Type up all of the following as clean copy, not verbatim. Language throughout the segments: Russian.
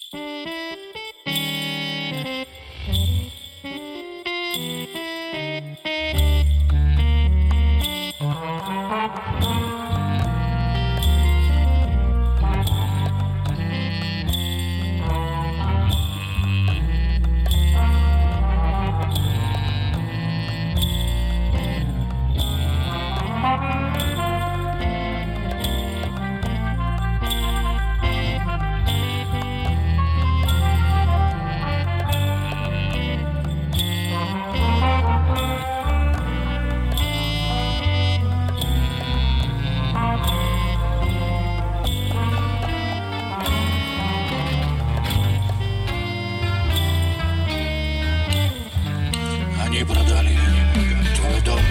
Они продали твой дом.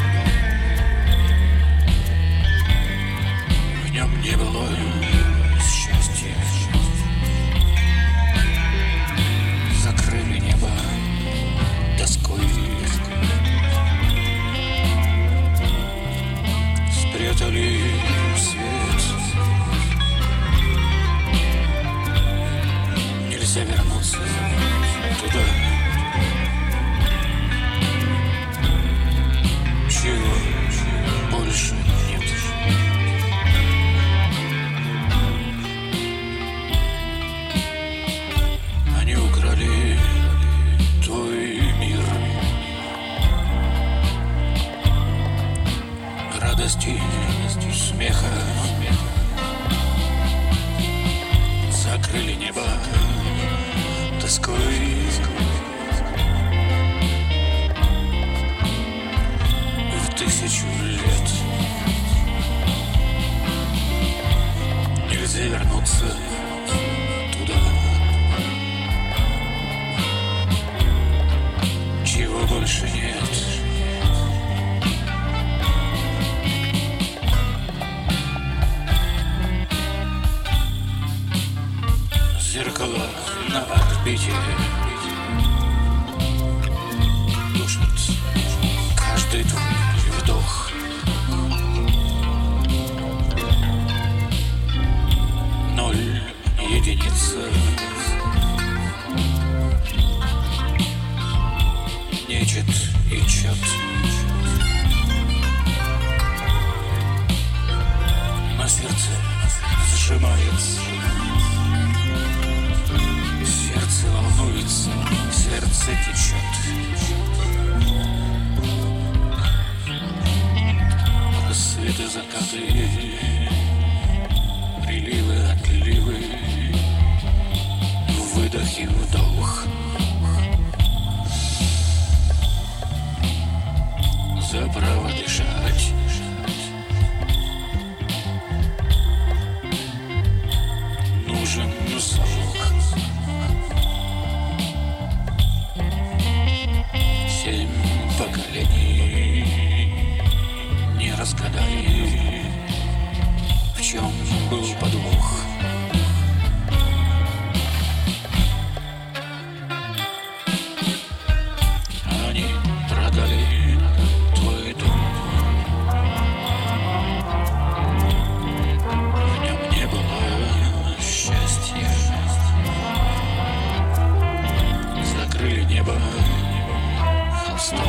В нем не было счастья. Закрыли небо тоской. Спрятали свет. Нельзя вернуться туда, чего больше нет. Они украли твой мир, радости, смеха. Закрыли небо тоской. Тысячу лет нельзя вернуться туда, чего больше нет. Зеркала на орбите душат каждый твой вдох. Ноль, единица. Нечет и чет. На сердце сжимается. Сердце волнуется, сердце течет. Рассветы, закаты, приливы, отливы, выдох и вдох. За право дышать. Нужен залог. 7 поколений не разгадали, в чем был подвох. Они продали твой дом. В нем не было счастья. Закрыли небо холстом.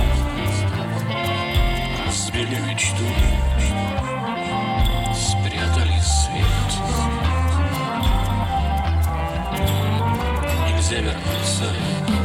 Разбили мечту. Спрятали свет. Нельзя вернуться